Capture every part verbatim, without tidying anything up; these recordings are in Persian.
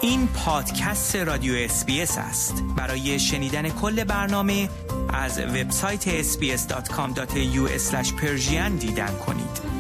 این پادکست رادیو اس بی اس است. برای شنیدن کل برنامه از وبسایت اس بی اس دات کام دات ای یو اسلش پرژین دیدن کنید.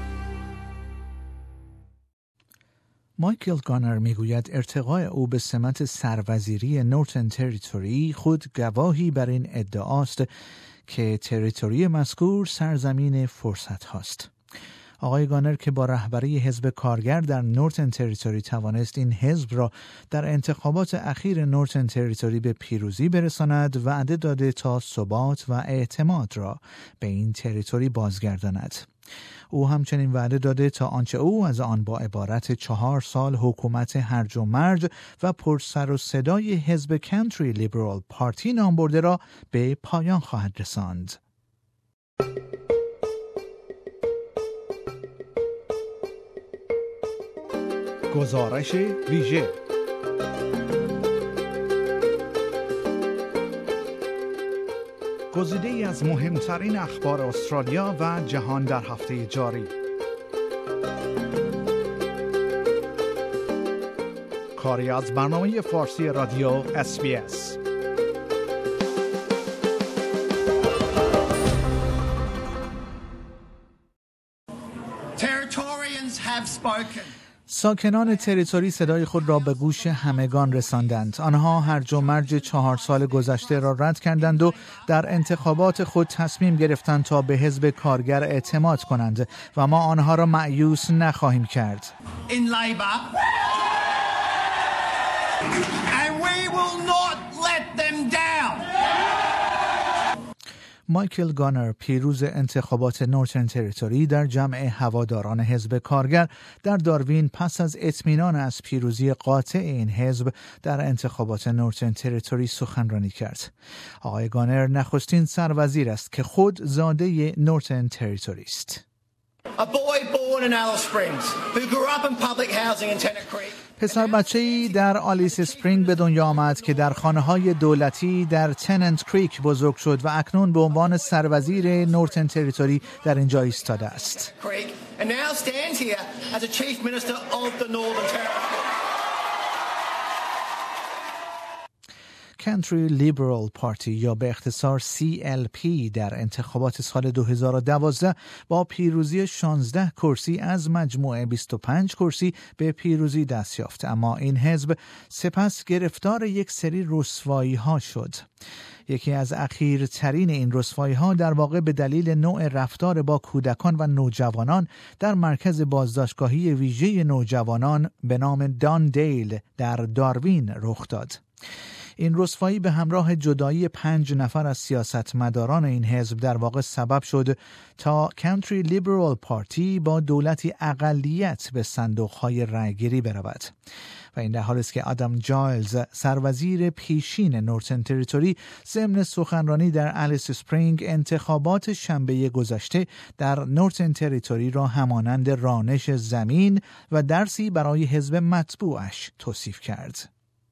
مایکل گانر میگوید ارتقاء او به سمت سروزیری نورتن تریتوری خود گواهی بر این ادعاست که تریتوری مذکور سرزمین فرصت هاست. آقای گانر که با رهبری حزب کارگر در نورتن تریتوری توانست این حزب را در انتخابات اخیر نورتن تریتوری به پیروزی برساند، وعده داده تا ثبات و اعتماد را به این تریتوری بازگرداند. او همچنین وعده داده تا آنچه او از آن با عبارت چهار سال حکومت هرج و مرج و پرسر و صدای حزب کانتری لیبرال پارتی نام برده را به پایان خواهد رساند. گزارش ویژه گزیده‌ای از مهمترین اخبار استرالیا و جهان در هفته جاری. کاری از برنامه فارسی رادیو اس بی اس. Territorians have spoken. ساکنان تریتوری صدای خود را به گوش همگان رساندند. آنها هرج و مرج چهار سال گذشته را رد کردند و در انتخابات خود تصمیم گرفتند تا به حزب کارگر اعتماد کنند و ما آنها را مایوس نخواهیم کرد. In Labor, and we will not let them down. مایکل گانر پیروز انتخابات نورتن تریتوری در جمع هواداران حزب کارگر در داروین پس از اطمینان از پیروزی قاطع این حزب در انتخابات نورتن تریتوری سخنرانی کرد. آقای گانر نخستین سروزیر است که خود زاده نورتن تریتوری است. A boy born in Alice Springs who grew up in public housing in Tennant Creek. پسر بچه‌ای در آلیس اسپرینگ به دنیا آمد که در خانه‌های دولتی در تننت کریک بزرگ شد و اکنون به عنوان سروزیر نورتن تریتوری در اینجا ایستاده است. And now stands here as a chief minister of the Northern Territory. کانتری لیبرال پارتی یا به اختصار سی ال پی در انتخابات سال دو هزار و دوازده با پیروزی شانزده کرسی از مجموع بیست و پنج کرسی به پیروزی دست یافت، اما این حزب سپس گرفتار یک سری رسوایی ها شد. یکی از اخیرترین این رسوایی ها در واقع به دلیل نوع رفتار با کودکان و نوجوانان در مرکز بازداشتگاهی ویژه نوجوانان به نام دان دیل در داروین رخ داد. این رسوایی به همراه جدایی پنج نفر از سیاستمداران این حزب در واقع سبب شد تا کانتری لیبرال پارتی با دولتی اقلیت به صندوق‌های رأی‌گیری برود. و این در حالی است که آدم جایلز سروزیر پیشین نورتن تریتوری ضمن سخنرانی در آلیس اسپرینگ انتخابات شنبه گذشته در نورتن تریتوری را همانند رانش زمین و درسی برای حزب مطبوعش توصیف کرد.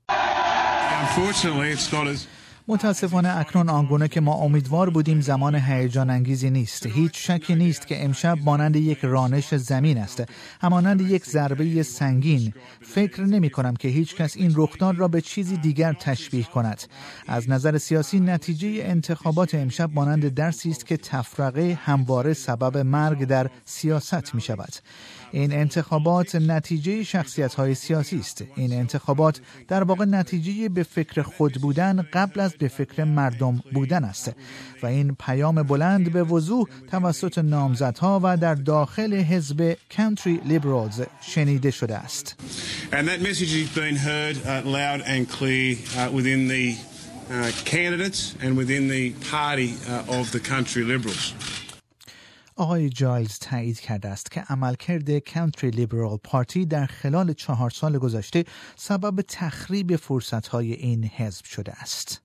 متاسفانه اکنون آنگونه که ما امیدوار بودیم زمان هیجان انگیزی نیست. هیچ شکی نیست که امشب مانند یک رانش زمین است، همانند یک ضربه سنگین. فکر نمی کنم که هیچ کس این رخداد را به چیزی دیگر تشبیه کند. از نظر سیاسی نتیجه انتخابات امشب مانند درسی است که تفرقه همواره سبب مرگ در سیاست می شود. این انتخابات نتیجه شخصیت‌های سیاسی است. این انتخابات در واقع نتیجه به فکر خود بودن قبل از به فکر مردم بودن است و این پیام بلند به وضوح توسط نامزدها و در داخل حزب کانتری لیبرالز شنیده شده است. And that message has been heard uh, loud and clear uh, within the uh, candidates and within the party uh, of the country liberals. آقای جایلز تایید کرده است که عملکرد کانتری لیبرال پارتی در خلال چهار سال گذشته سبب تخریب فرصت‌های این حزب شده است.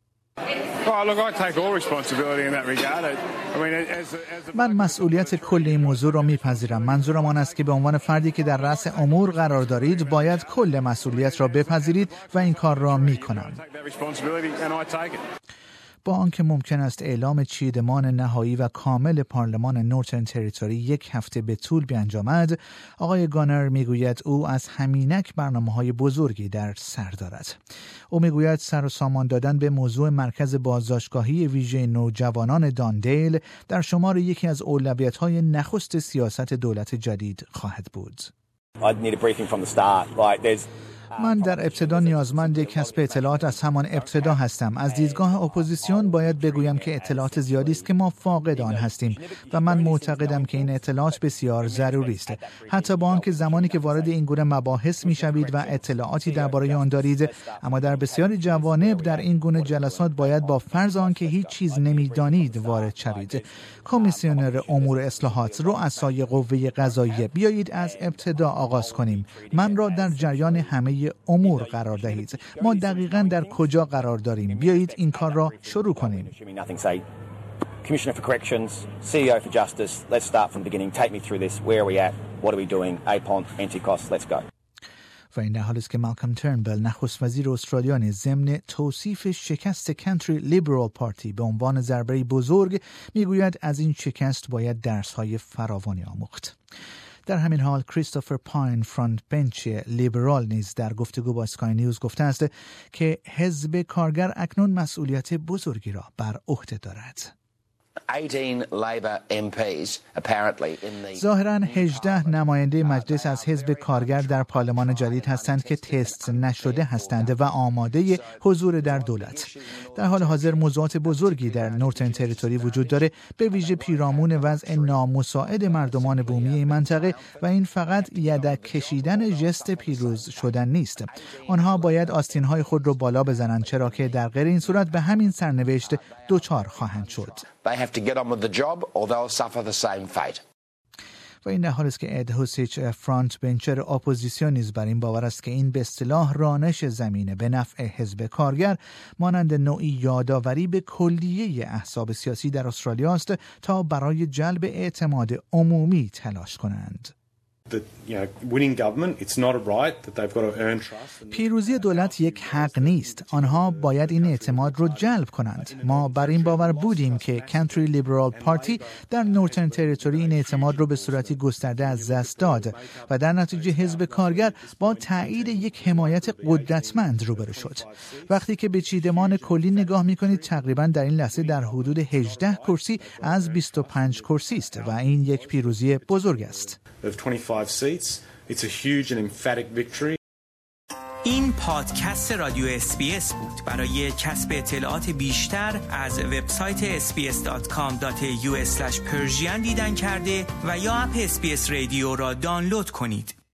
من مسئولیت کل این موضوع را میپذیرم. منظورم آن است که به عنوان فردی که در رأس امور قرار دارید باید کل مسئولیت را بپذیرید و این کار را میکنم. با آنکه ممکن است اعلام چیدمان نهایی و کامل پارلمان نورترن تریتوری یک هفته به طول بیانجامد، آقای گانر میگوید او از همینک برنامه‌های بزرگی در سر دارد. او میگوید سر و سامان دادن به موضوع مرکز بازداشتگاهی ویژه نوجوانان داندیل در شمار یکی از اولویت‌های نخست سیاست دولت جدید خواهد بود. من در ابتدا نیازمند کسب اطلاعات از همان ابتدا هستم. از دیدگاه اپوزیسیون باید بگویم که اطلاعات زیادی است که ما فاقد آن هستیم و من معتقدم که این اطلاعات بسیار ضروری است. حتی با آنکه زمانی که وارد این گونه مباحث می‌شوید و اطلاعاتی درباره آن دارید، اما در بسیاری جوانب در این گونه جلسات باید با فرض آنکه هیچ چیز نمی‌دانید وارد شوید. کمیسیونر امور اصلاحات، رؤسای قوه قضاییه، بیایید از ابتدا آغاز کنیم. من را در جریان همه امور قرار دهید. ما دقیقاً در کجا قرار داریم؟ بیایید این کار را شروع کنیم. Commissioner for Corrections, C E O for Justice, let's start from the beginning. Take me through this. Where are we at? What are we doing? A P O N, Anti-Cost, let's go. و این در حالی است که مالکام ترنبل، نخست وزیر استرالیا، نیز ضمن توصیف شکست کانتری لیبرال پارتی به عنوان ضربه بزرگ میگوید از این شکست باید درس‌های فراوانی آموخت. در همین حال کریستوفر پاین، فرانت بنچ لیبرال، نیز در گفتگو با اسکای نیوز گفته است که حزب کارگر اکنون مسئولیت بزرگی را بر عهده دارد. ظاهراً هجده نماینده مجلس از حزب کارگر در پارلمان جدید هستند که تست نشده هستند و آماده حضور در دولت. در حال حاضر موضوعات بزرگی در نورترن تریتوری وجود داره، به ویژه پیرامون وضع نامساعد مردمان بومی این منطقه و این فقط یدک کشیدن ژست پیروز شدن نیست. آنها باید آستین‌های خود را بالا بزنند، چرا که در غیر این صورت به همین سرنوشت دوچار خواهند شد. They have to get on with the job or they'll suffer the same fate. و این در حالی است که اد هوسیچ، فرانت بنچر اپوزیسیون، نیز بر این باور است که این به اصطلاح رانش زمینه به نفع حزب کارگر مانند نوعی یادآوری به کلیه احزاب سیاسی در استرالیا است تا برای جلب اعتماد عمومی تلاش کنند. پیروزی دولت یک حق نیست. آنها باید این اعتماد رو جلب کنند. ما بر این باور بودیم که کانتری لیبرال پارتی در نورترن تریتوری این اعتماد رو به صورتی گسترده از دست داد و در نتیجه حزب کارگر با تایید یک حمایت قدرتمند روبرو شد. وقتی که به چیدمان کلی نگاه می‌کنید، تقریباً در این لحظه در حدود هجده کرسی از بیست و پنج کرسی است و این یک پیروزی بزرگ است. It's a huge and emphatic victory. این پادکست رادیو اس بی اس بود. برای کسب اطلاعات بیشتر از وبسایت اس بی اس دات کام دات ای یو اسلش پرژین دیدن کرده و یا اپ اس بی اس رادیو را دانلود کنید.